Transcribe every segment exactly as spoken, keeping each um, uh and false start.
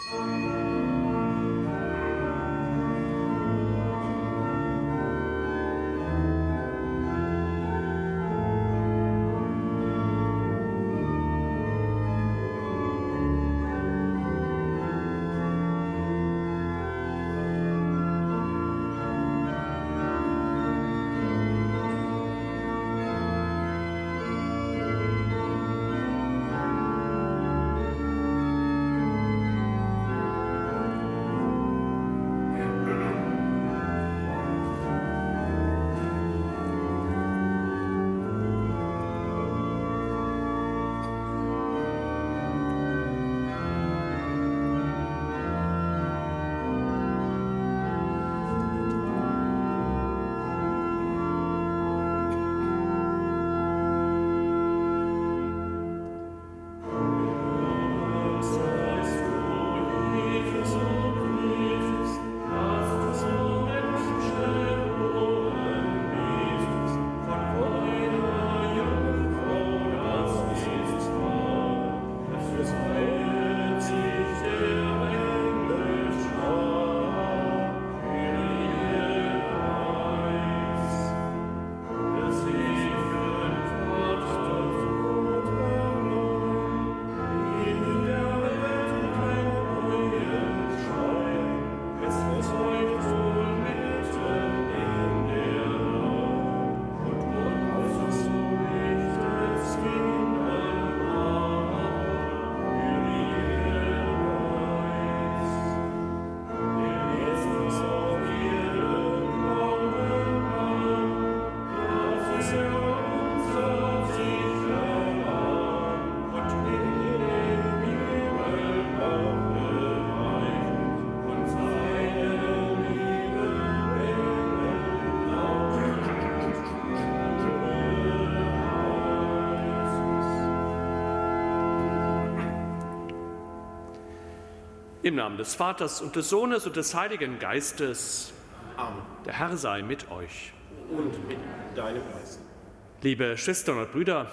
Im Namen des Vaters und des Sohnes und des Heiligen Geistes. Amen. Der Herr sei mit euch. Und mit deinem Geist. Liebe Schwestern und Brüder,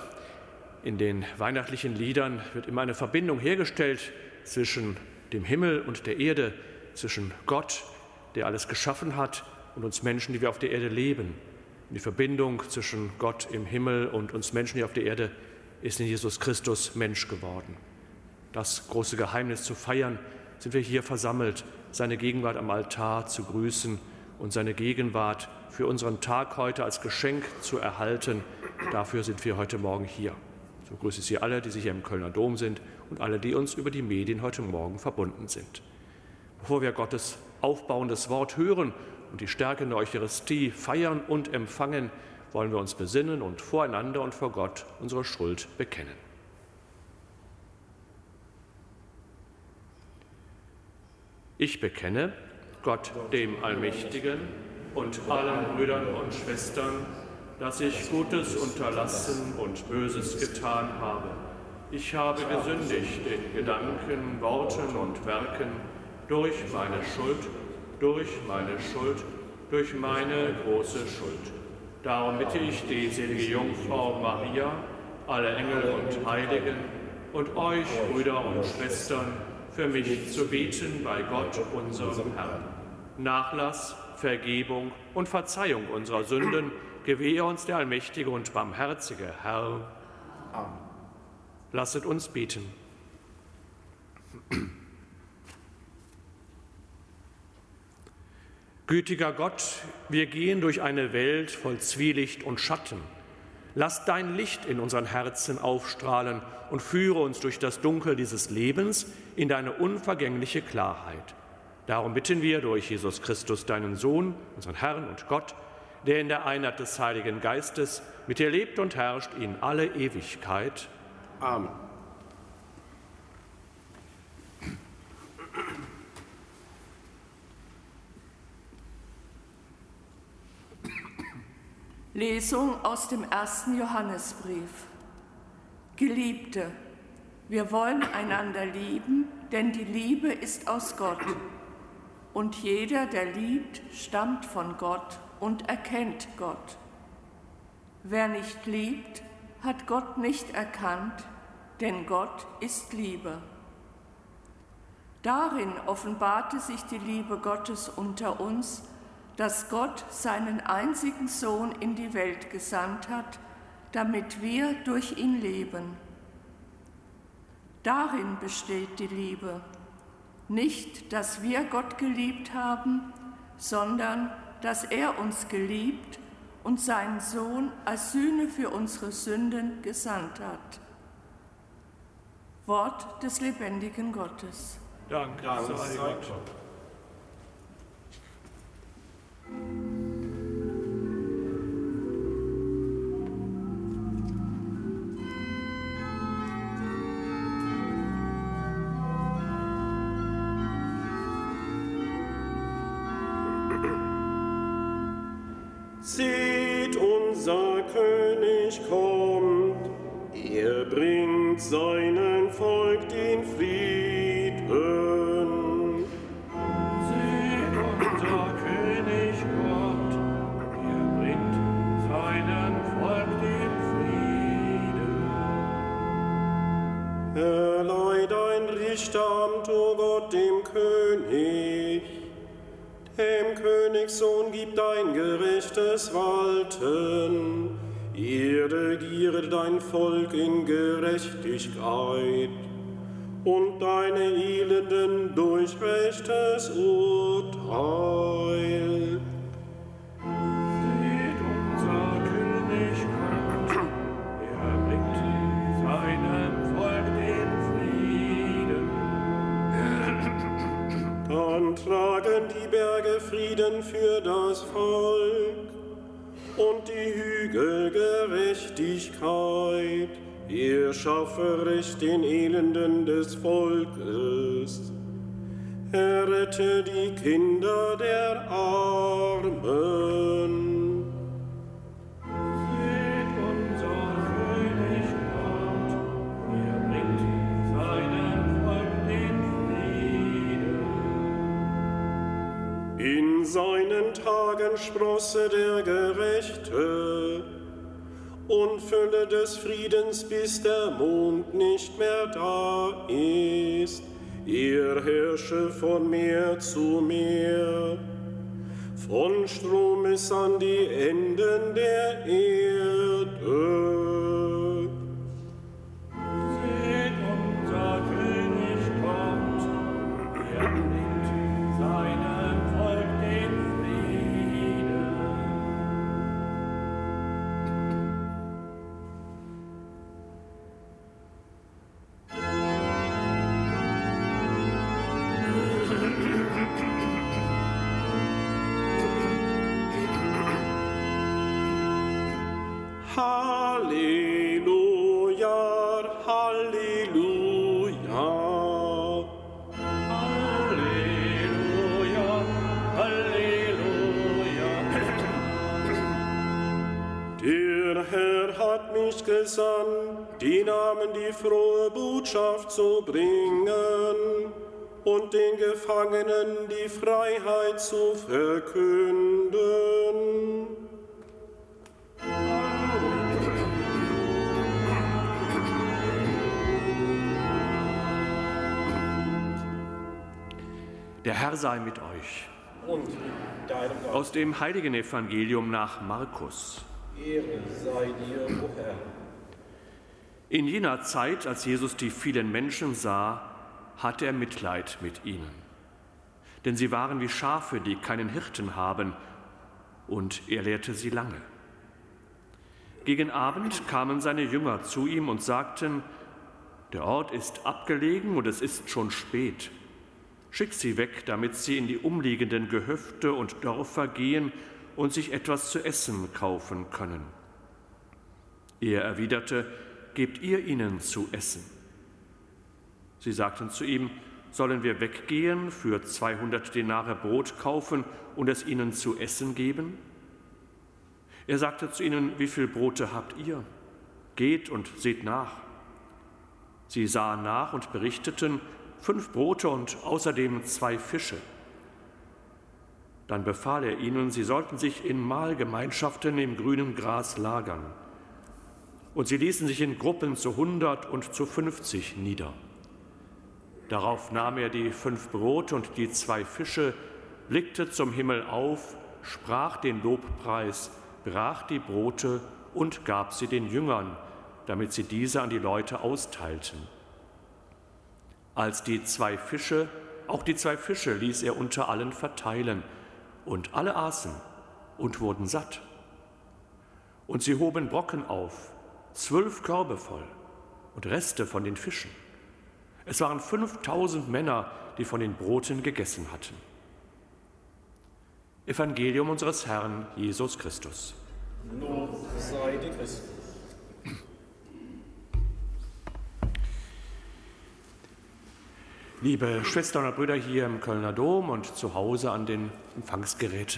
in den weihnachtlichen Liedern wird immer eine Verbindung hergestellt zwischen dem Himmel und der Erde, zwischen Gott, der alles geschaffen hat, und uns Menschen, die wir auf der Erde leben. Und die Verbindung zwischen Gott im Himmel und uns Menschen, die auf der Erde, ist in Jesus Christus Mensch geworden. Das große Geheimnis zu feiern, sind wir hier versammelt, seine Gegenwart am Altar zu grüßen und seine Gegenwart für unseren Tag heute als Geschenk zu erhalten. Dafür sind wir heute Morgen hier. So grüße ich Sie alle, die Sie hier im Kölner Dom sind und alle, die uns über die Medien heute Morgen verbunden sind. Bevor wir Gottes aufbauendes Wort hören und die Stärke der Eucharistie feiern und empfangen, wollen wir uns besinnen und voreinander und vor Gott unsere Schuld bekennen. Ich bekenne Gott, dem Allmächtigen, und allen Brüdern und Schwestern, dass ich Gutes unterlassen und Böses getan habe. Ich habe gesündigt in Gedanken, Worten und Werken, durch meine Schuld, durch meine Schuld, durch meine große Schuld. Darum bitte ich die selige Jungfrau Maria, alle Engel und Heiligen und euch, Brüder und Schwestern, für mich zu beten bei Gott, unserem Herrn. Nachlass, Vergebung und Verzeihung unserer Sünden gewähre uns der allmächtige und barmherzige Herr. Amen. Lasset uns beten. Gütiger Gott, wir gehen durch eine Welt voll Zwielicht und Schatten. Lass dein Licht in unseren Herzen aufstrahlen und führe uns durch das Dunkel dieses Lebens in deine unvergängliche Klarheit. Darum bitten wir durch Jesus Christus, deinen Sohn, unseren Herrn und Gott, der in der Einheit des Heiligen Geistes mit dir lebt und herrscht in alle Ewigkeit. Amen. Lesung aus dem ersten Johannesbrief. Geliebte, wir wollen einander lieben, denn die Liebe ist aus Gott. Und jeder, der liebt, stammt von Gott und erkennt Gott. Wer nicht liebt, hat Gott nicht erkannt, denn Gott ist Liebe. Darin offenbarte sich die Liebe Gottes unter uns, dass Gott seinen einzigen Sohn in die Welt gesandt hat, damit wir durch ihn leben. Darin besteht die Liebe, nicht, dass wir Gott geliebt haben, sondern dass er uns geliebt und seinen Sohn als Sühne für unsere Sünden gesandt hat. Wort des lebendigen Gottes. Dank, Dank sei sei Gott. Gott. Seht, unser König kommt, er bringt seinem Volk den Frieden. Seht, unser König kommt, er bringt seinem Volk den Frieden. Erleih dein Richteramt, o Gott, dem König. Dem Königssohn gib dein gerechtes Walten. Er regiere dein Volk in Gerechtigkeit und deine Elenden durch rechtes Urteil. Seht, unser König kommt, er bringt seinem Volk den Frieden. Dann tragen die Berge Frieden für das Volk und die Hügel Gerechtigkeit. Er schaffe Recht den Elenden des Volkes. Er rette die Kinder der Armen. Seht, unser König kommt, er bringt seinem Volk den Frieden. In seinen Tagen sprosse der Gerechte und Fülle des Friedens, bis der Mond nicht mehr da ist. Er herrsche von Meer zu Meer, von Stromes an die Enden der Erde. Seht, unser König kommt, er bringt seinem Volk den Frieden. Halleluja, Halleluja. Halleluja, Halleluja. Der Herr hat mich gesandt, den Armen die frohe Botschaft zu bringen und den Gefangenen die Freiheit zu verkünden. Der Herr sei mit euch. Und mit deinem Geist. Aus dem heiligen Evangelium nach Markus. Ehre sei dir, o Herr. In jener Zeit, als Jesus die vielen Menschen sah, hatte er Mitleid mit ihnen. Denn sie waren wie Schafe, die keinen Hirten haben, und er lehrte sie lange. Gegen Abend kamen seine Jünger zu ihm und sagten: Der Ort ist abgelegen und es ist schon spät. Schick sie weg, damit sie in die umliegenden Gehöfte und Dörfer gehen und sich etwas zu essen kaufen können. Er erwiderte: Gebt ihr ihnen zu essen. Sie sagten zu ihm: Sollen wir weggehen, für zweihundert Denare Brot kaufen und es ihnen zu essen geben? Er sagte zu ihnen: Wie viel Brote habt ihr? Geht und seht nach. Sie sahen nach und berichteten: Fünf Brote und außerdem zwei Fische. Dann befahl er ihnen, sie sollten sich in Mahlgemeinschaften im grünen Gras lagern. Und sie ließen sich in Gruppen zu hundert und zu fünfzig nieder. Darauf nahm er die fünf Brote und die zwei Fische, blickte zum Himmel auf, sprach den Lobpreis, brach die Brote und gab sie den Jüngern, damit sie diese an die Leute austeilten. Als die zwei Fische, auch die zwei Fische ließ er unter allen verteilen, und alle aßen und wurden satt. Und sie hoben Brocken auf, zwölf Körbe voll und Reste von den Fischen. Es waren fünftausend Männer, die von den Broten gegessen hatten. Evangelium unseres Herrn Jesus Christus. Lob sei dir Christus. Liebe Schwestern und Brüder hier im Kölner Dom und zu Hause an den Empfangsgeräten.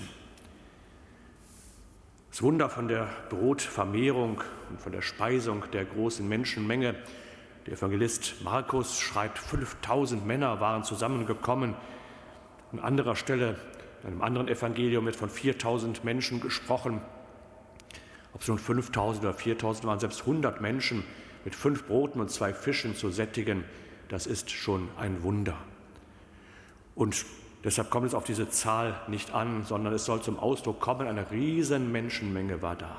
Das Wunder von der Brotvermehrung und von der Speisung der großen Menschenmenge. Der Evangelist Markus schreibt, fünftausend Männer waren zusammengekommen. An anderer Stelle, in einem anderen Evangelium wird von viertausend Menschen gesprochen. Ob es nun fünftausend oder viertausend waren, selbst hundert Menschen mit fünf Broten und zwei Fischen zu sättigen, das ist schon ein Wunder. Und deshalb kommt es auf diese Zahl nicht an, sondern es soll zum Ausdruck kommen, eine riesen Menschenmenge war da.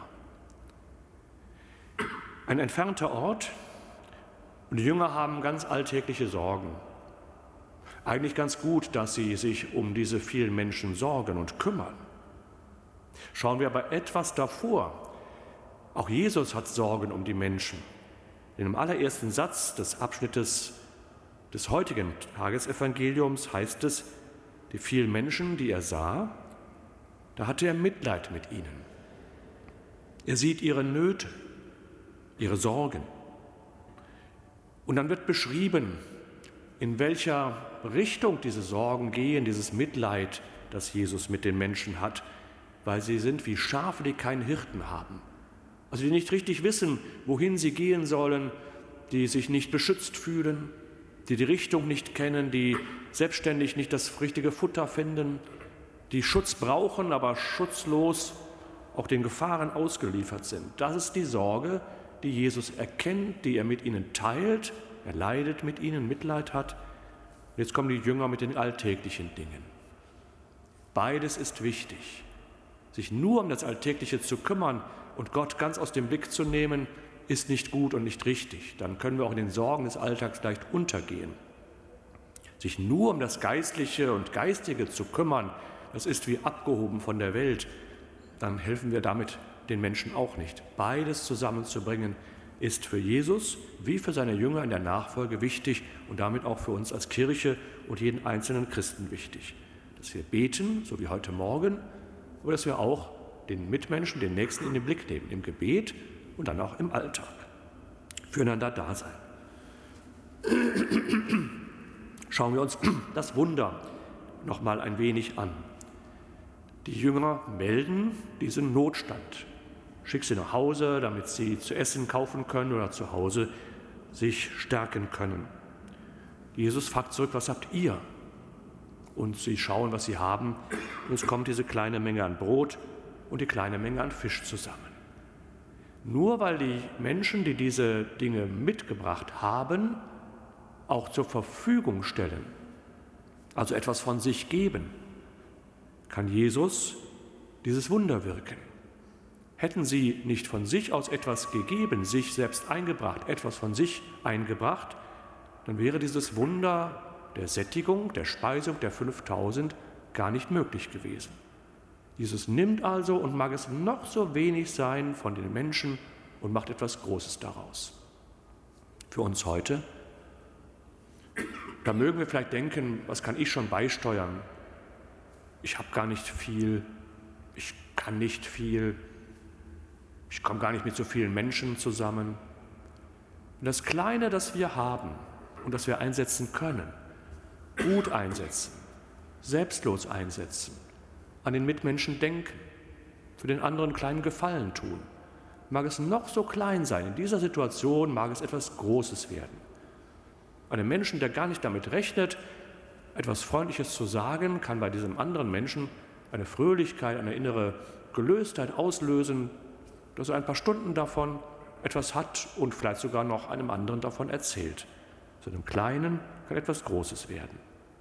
Ein entfernter Ort, und die Jünger haben ganz alltägliche Sorgen. Eigentlich ganz gut, dass sie sich um diese vielen Menschen sorgen und kümmern. Schauen wir aber etwas davor. Auch Jesus hat Sorgen um die Menschen. In dem allerersten Satz des Abschnittes des heutigen Tagesevangeliums heißt es, die vielen Menschen, die er sah, da hatte er Mitleid mit ihnen. Er sieht ihre Nöte, ihre Sorgen. Und dann wird beschrieben, in welcher Richtung diese Sorgen gehen, dieses Mitleid, das Jesus mit den Menschen hat, weil sie sind wie Schafe, die keinen Hirten haben. Also die nicht richtig wissen, wohin sie gehen sollen, die sich nicht beschützt fühlen, die die Richtung nicht kennen, die selbstständig nicht das richtige Futter finden, die Schutz brauchen, aber schutzlos auch den Gefahren ausgeliefert sind. Das ist die Sorge, die Jesus erkennt, die er mit ihnen teilt. Er leidet mit ihnen, Mitleid hat. Und jetzt kommen die Jünger mit den alltäglichen Dingen. Beides ist wichtig. Sich nur um das Alltägliche zu kümmern und Gott ganz aus dem Blick zu nehmen, ist nicht gut und nicht richtig. Dann können wir auch in den Sorgen des Alltags leicht untergehen. Sich nur um das Geistliche und Geistige zu kümmern, das ist wie abgehoben von der Welt. Dann helfen wir damit den Menschen auch nicht. Beides zusammenzubringen ist für Jesus wie für seine Jünger in der Nachfolge wichtig und damit auch für uns als Kirche und jeden einzelnen Christen wichtig. Dass wir beten, so wie heute Morgen, aber dass wir auch den Mitmenschen, den Nächsten in den Blick nehmen, im Gebet und dann auch im Alltag. Füreinander da sein. Schauen wir uns das Wunder noch mal ein wenig an. Die Jünger melden diesen Notstand. Schick sie nach Hause, damit sie zu essen kaufen können oder zu Hause sich stärken können. Jesus fragt zurück, was habt ihr? Und sie schauen, was sie haben. Und es kommt diese kleine Menge an Brot und die kleine Menge an Fisch zusammen. Nur weil die Menschen, die diese Dinge mitgebracht haben, auch zur Verfügung stellen, also etwas von sich geben, kann Jesus dieses Wunder wirken. Hätten sie nicht von sich aus etwas gegeben, sich selbst eingebracht, etwas von sich eingebracht, dann wäre dieses Wunder der Sättigung, der Speisung der fünftausend gar nicht möglich gewesen. Jesus nimmt also, und mag es noch so wenig sein, von den Menschen und macht etwas Großes daraus. Für uns heute, da mögen wir vielleicht denken, was kann ich schon beisteuern? Ich habe gar nicht viel, ich kann nicht viel, ich komme gar nicht mit so vielen Menschen zusammen. Und das Kleine, das wir haben und das wir einsetzen können, gut einsetzen, selbstlos einsetzen, an den Mitmenschen denken, für den anderen kleinen Gefallen tun. Mag es noch so klein sein, in dieser Situation mag es etwas Großes werden. Einem Menschen, der gar nicht damit rechnet, etwas Freundliches zu sagen, kann bei diesem anderen Menschen eine Fröhlichkeit, eine innere Gelöstheit auslösen, dass er ein paar Stunden davon etwas hat und vielleicht sogar noch einem anderen davon erzählt. Zu einem Kleinen kann etwas Großes werden.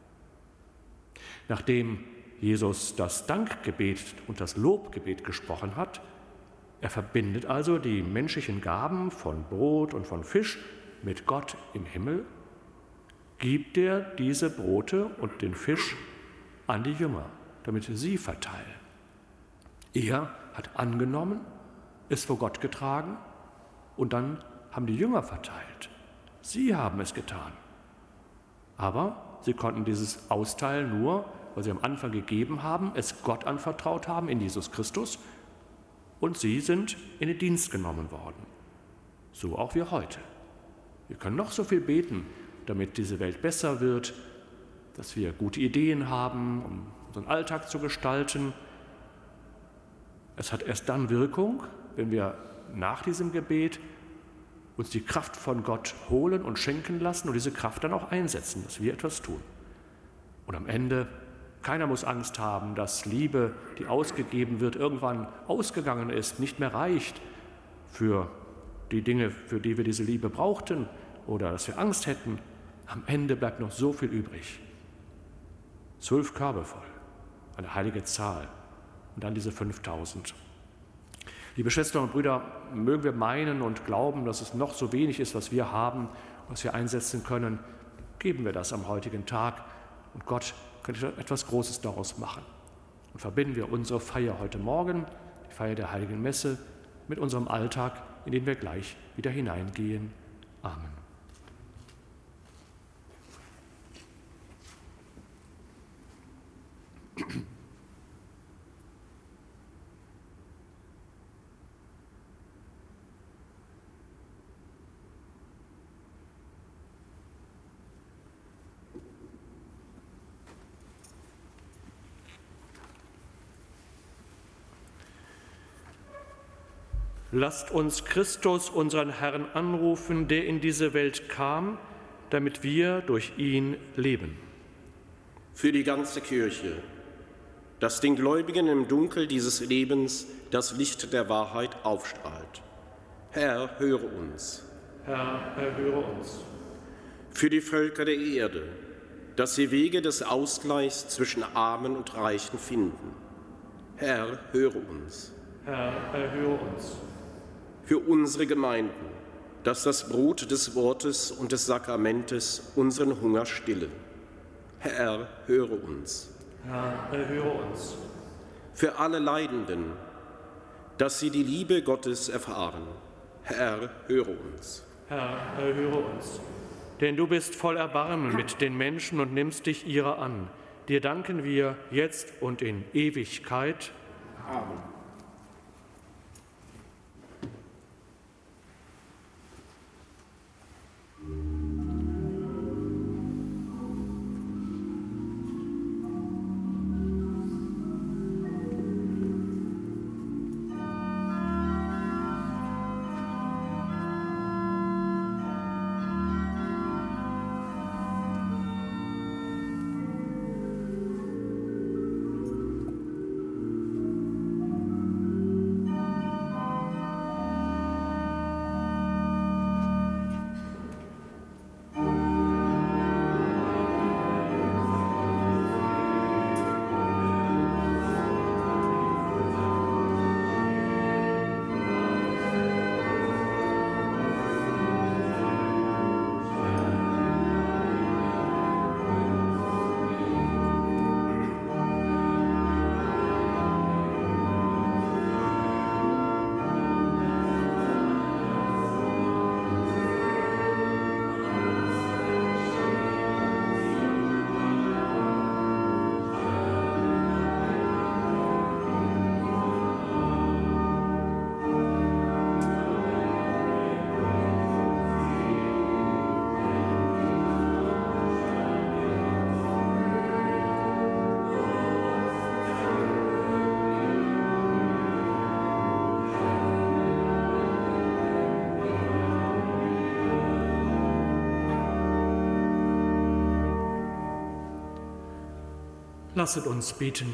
Nachdem Jesus das Dankgebet und das Lobgebet gesprochen hat, er verbindet also die menschlichen Gaben von Brot und von Fisch mit Gott im Himmel, gibt er diese Brote und den Fisch an die Jünger, damit sie verteilen. Er hat angenommen, es vor Gott getragen und dann haben die Jünger verteilt. Sie haben es getan. Aber sie konnten dieses Austeilen nur, weil sie am Anfang gegeben haben, es Gott anvertraut haben in Jesus Christus, und sie sind in den Dienst genommen worden. So auch wir heute. Wir können noch so viel beten, damit diese Welt besser wird, dass wir gute Ideen haben, um unseren Alltag zu gestalten. Es hat erst dann Wirkung, wenn wir nach diesem Gebet uns die Kraft von Gott holen und schenken lassen und diese Kraft dann auch einsetzen, dass wir etwas tun. Und am Ende, keiner muss Angst haben, dass Liebe, die ausgegeben wird, irgendwann ausgegangen ist, nicht mehr reicht für die Dinge, für die wir diese Liebe brauchten oder dass wir Angst hätten. Am Ende bleibt noch so viel übrig. Zwölf Körbe voll, eine heilige Zahl. Und dann diese fünftausend. Liebe Schwestern und Brüder, mögen wir meinen und glauben, dass es noch so wenig ist, was wir haben, was wir einsetzen können. Geben wir das am heutigen Tag und Gott könnte etwas Großes daraus machen. Und verbinden wir unsere Feier heute Morgen, die Feier der Heiligen Messe, mit unserem Alltag, in den wir gleich wieder hineingehen. Amen. Lasst uns Christus, unseren Herrn, anrufen, der in diese Welt kam, damit wir durch ihn leben. Für die ganze Kirche, dass den Gläubigen im Dunkel dieses Lebens das Licht der Wahrheit aufstrahlt. Herr, höre uns. Herr, erhöre uns. Für die Völker der Erde, dass sie Wege des Ausgleichs zwischen Armen und Reichen finden. Herr, höre uns. Herr, erhöre uns. Für unsere Gemeinden, dass das Brot des Wortes und des Sakramentes unseren Hunger stille. Herr, höre uns. Herr, erhöre uns. Für alle Leidenden, dass sie die Liebe Gottes erfahren. Herr, höre uns. Herr, erhöre uns. Denn du bist voll Erbarmen mit den Menschen und nimmst dich ihrer an. Dir danken wir jetzt und in Ewigkeit. Amen. Lasset uns beten.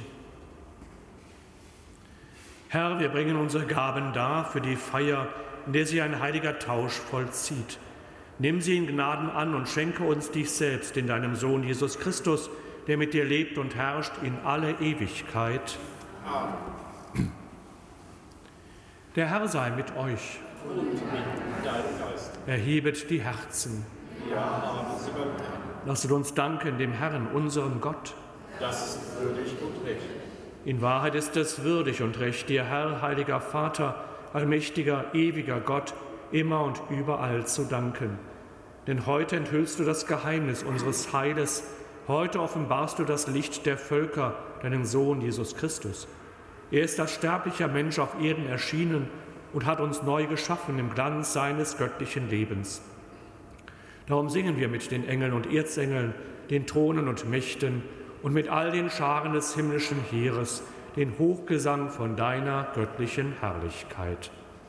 Herr, wir bringen unsere Gaben dar für die Feier, in der sich ein heiliger Tausch vollzieht. Nimm sie in Gnaden an und schenke uns dich selbst in deinem Sohn Jesus Christus, der mit dir lebt und herrscht in alle Ewigkeit. Amen. Der Herr sei mit euch. Und mit deinem Geist. Erhebet die Herzen. Ja, aber sie beim Herrn. Lasset uns danken dem Herrn, unserem Gott. Das ist würdig und recht. In Wahrheit ist es würdig und recht, dir, Herr, heiliger Vater, allmächtiger, ewiger Gott, immer und überall zu danken. Denn heute enthüllst du das Geheimnis unseres Heiles, heute offenbarst du das Licht der Völker, deinen Sohn Jesus Christus. Er ist als sterblicher Mensch auf Erden erschienen und hat uns neu geschaffen im Glanz seines göttlichen Lebens. Darum singen wir mit den Engeln und Erzengeln, den Thronen und Mächten und mit all den Scharen des himmlischen Heeres den Hochgesang von deiner göttlichen Herrlichkeit.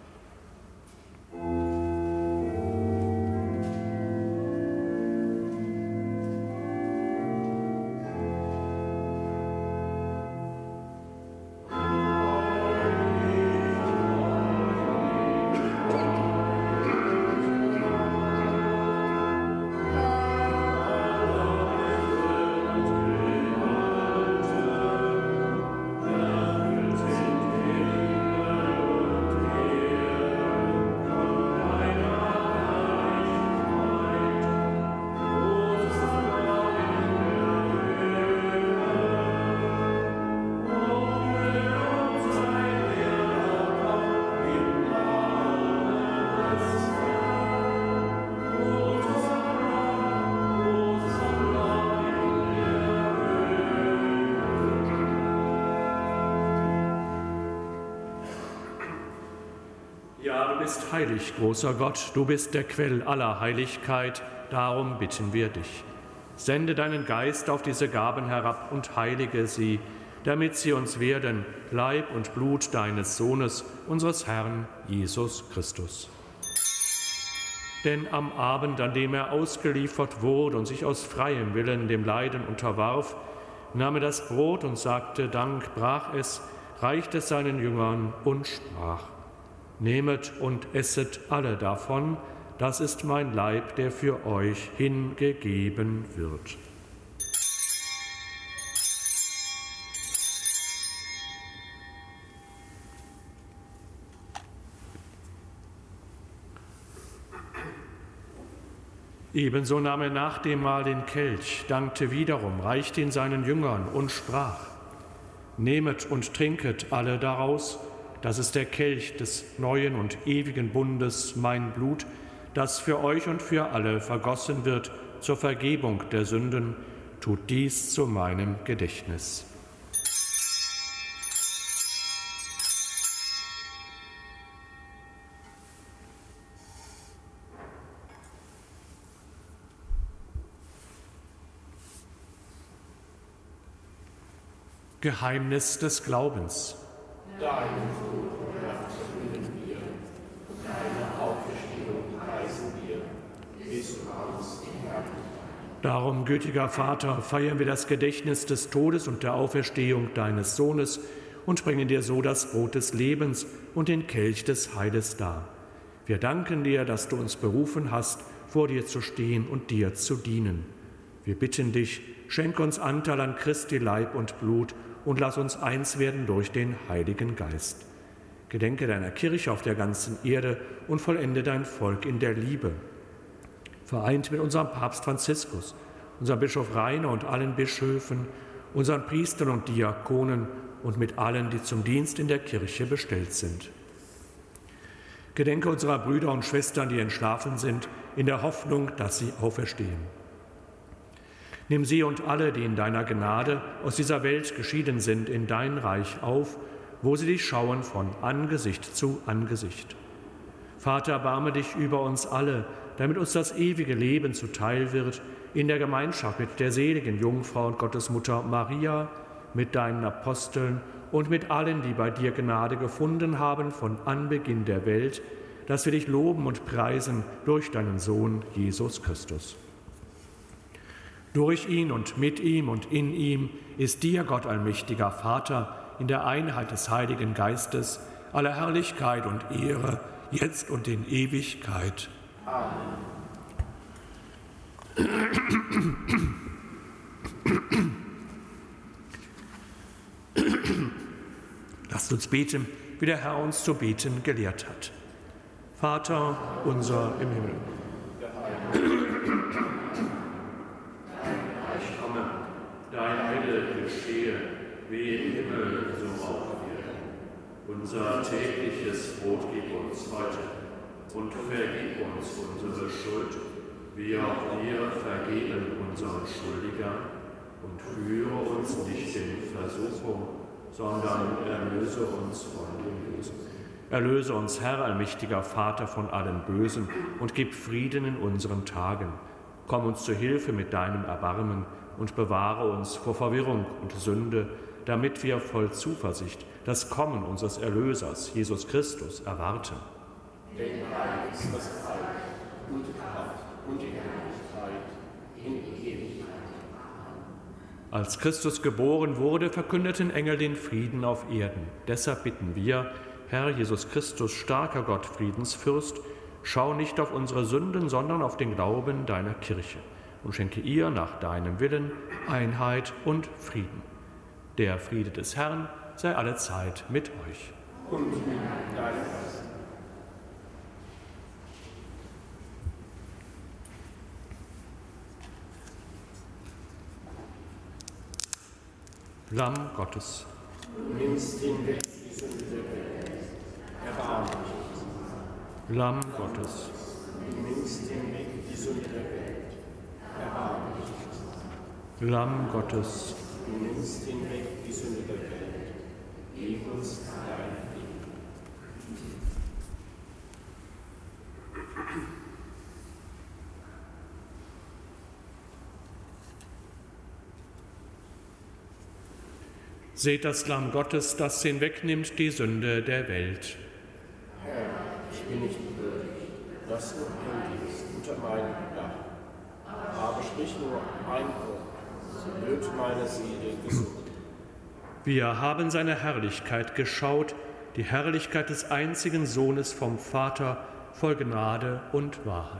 Ja, du bist heilig, großer Gott, du bist der Quell aller Heiligkeit, darum bitten wir dich. Sende deinen Geist auf diese Gaben herab und heilige sie, damit sie uns werden, Leib und Blut deines Sohnes, unseres Herrn Jesus Christus. Denn am Abend, an dem er ausgeliefert wurde und sich aus freiem Willen dem Leiden unterwarf, nahm er das Brot und sagte Dank, brach es, reichte es seinen Jüngern und sprach: Nehmet und esset alle davon, das ist mein Leib, der für euch hingegeben wird. Ebenso nahm er nach dem Mahl den Kelch, dankte wiederum, reichte ihn seinen Jüngern und sprach: Nehmet und trinket alle daraus, das ist der Kelch des neuen und ewigen Bundes, mein Blut, das für euch und für alle vergossen wird zur Vergebung der Sünden. Tut dies zu meinem Gedächtnis. Geheimnis des Glaubens. Deinen Tod, Herr, verkünden wir, deine Auferstehung preisen wir, bis du kommst in Herrlichkeit. Darum, gütiger Vater, feiern wir das Gedächtnis des Todes und der Auferstehung deines Sohnes und bringen dir so das Brot des Lebens und den Kelch des Heiles dar. Wir danken dir, dass du uns berufen hast, vor dir zu stehen und dir zu dienen. Wir bitten dich, schenke uns Anteil an Christi Leib und Blut und lass uns eins werden durch den Heiligen Geist. Gedenke deiner Kirche auf der ganzen Erde und vollende dein Volk in der Liebe. Vereint mit unserem Papst Franziskus, unserem Bischof Rainer und allen Bischöfen, unseren Priestern und Diakonen und mit allen, die zum Dienst in der Kirche bestellt sind. Gedenke unserer Brüder und Schwestern, die entschlafen sind, in der Hoffnung, dass sie auferstehen. Nimm sie und alle, die in deiner Gnade aus dieser Welt geschieden sind, in dein Reich auf, wo sie dich schauen von Angesicht zu Angesicht. Vater, erbarme dich über uns alle, damit uns das ewige Leben zuteil wird, in der Gemeinschaft mit der seligen Jungfrau und Gottesmutter Maria, mit deinen Aposteln und mit allen, die bei dir Gnade gefunden haben von Anbeginn der Welt, dass wir dich loben und preisen durch deinen Sohn Jesus Christus. Durch ihn und mit ihm und in ihm ist dir, Gott allmächtiger Vater, in der Einheit des Heiligen Geistes, alle Herrlichkeit und Ehre, jetzt und in Ewigkeit. Amen. Lasst uns beten, wie der Herr uns zu beten gelehrt hat. Vater unser im Himmel. Reich komme, dein Wille geschehe, wie im Himmel, so auf Erden. Unser tägliches Brot gib uns heute und vergib uns unsere Schuld, wie auch wir vergeben unseren Schuldigern. Und führe uns nicht in Versuchung, sondern erlöse uns von dem Bösen. Erlöse uns, Herr, allmächtiger Vater, von allem Bösen und gib Frieden in unseren Tagen. Komm uns zu Hilfe mit deinem Erbarmen und bewahre uns vor Verwirrung und Sünde, damit wir voll Zuversicht das Kommen unseres Erlösers, Jesus Christus, erwarten. Denn dein ist das Reich und die Kraft und die Herrlichkeit in Ewigkeit. Als Christus geboren wurde, verkündeten Engel den Frieden auf Erden. Deshalb bitten wir, Herr Jesus Christus, starker Gott, Friedensfürst, schau nicht auf unsere Sünden, sondern auf den Glauben deiner Kirche und schenke ihr nach deinem Willen Einheit und Frieden. Der Friede des Herrn sei allezeit mit euch. Und mit deinem Geist. Lamm Gottes. Du nimmst hinweg die Sünde der Welt. Erbarme dich. Lamm Gottes. Du nimmst hinweg die Sünde der Welt. Erbarme dich. Lamm Gottes. Du nimmst hinweg die Sünde der Welt. Gib uns dein Frieden. Seht das Lamm Gottes, das hinwegnimmt die Sünde der Welt. Herr, ich bin nicht würdig, dass du eingehst unter meinem Dach. Aber sprich nur ein Wort, so wird meine Seele gesund. Wir haben seine Herrlichkeit geschaut, die Herrlichkeit des einzigen Sohnes vom Vater, voll Gnade und Wahrheit.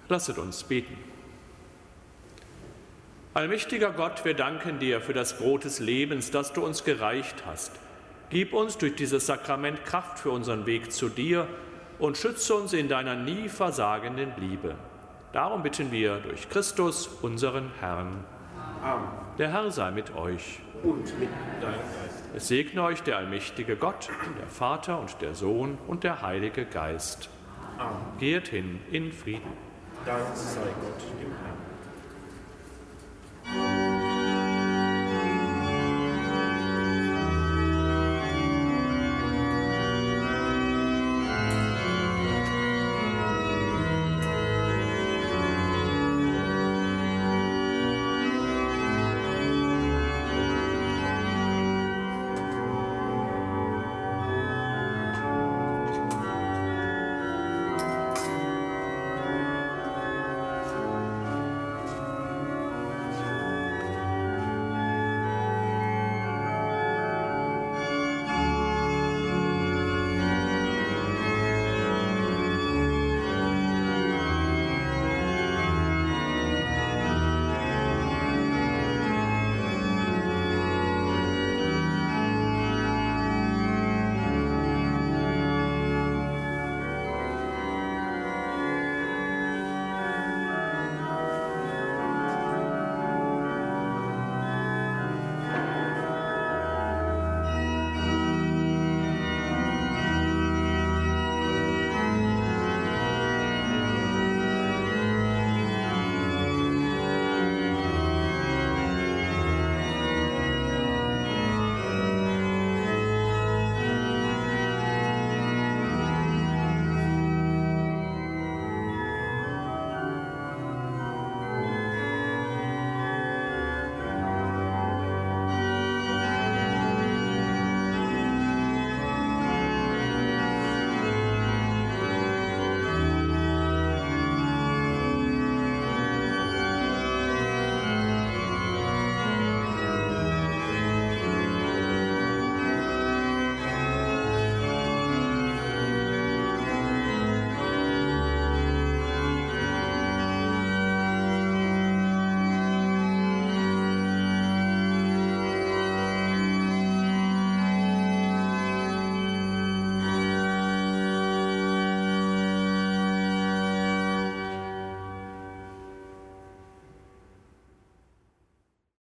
Lasset uns beten. Allmächtiger Gott, wir danken dir für das Brot des Lebens, das du uns gereicht hast. Gib uns durch dieses Sakrament Kraft für unseren Weg zu dir und schütze uns in deiner nie versagenden Liebe. Darum bitten wir durch Christus, unseren Herrn. Amen. Der Herr sei mit euch. Und mit deinem Geist. Es segne euch der allmächtige Gott, der Vater und der Sohn und der Heilige Geist. Amen. Geht hin in Frieden. Dank sei Gott im Herrn.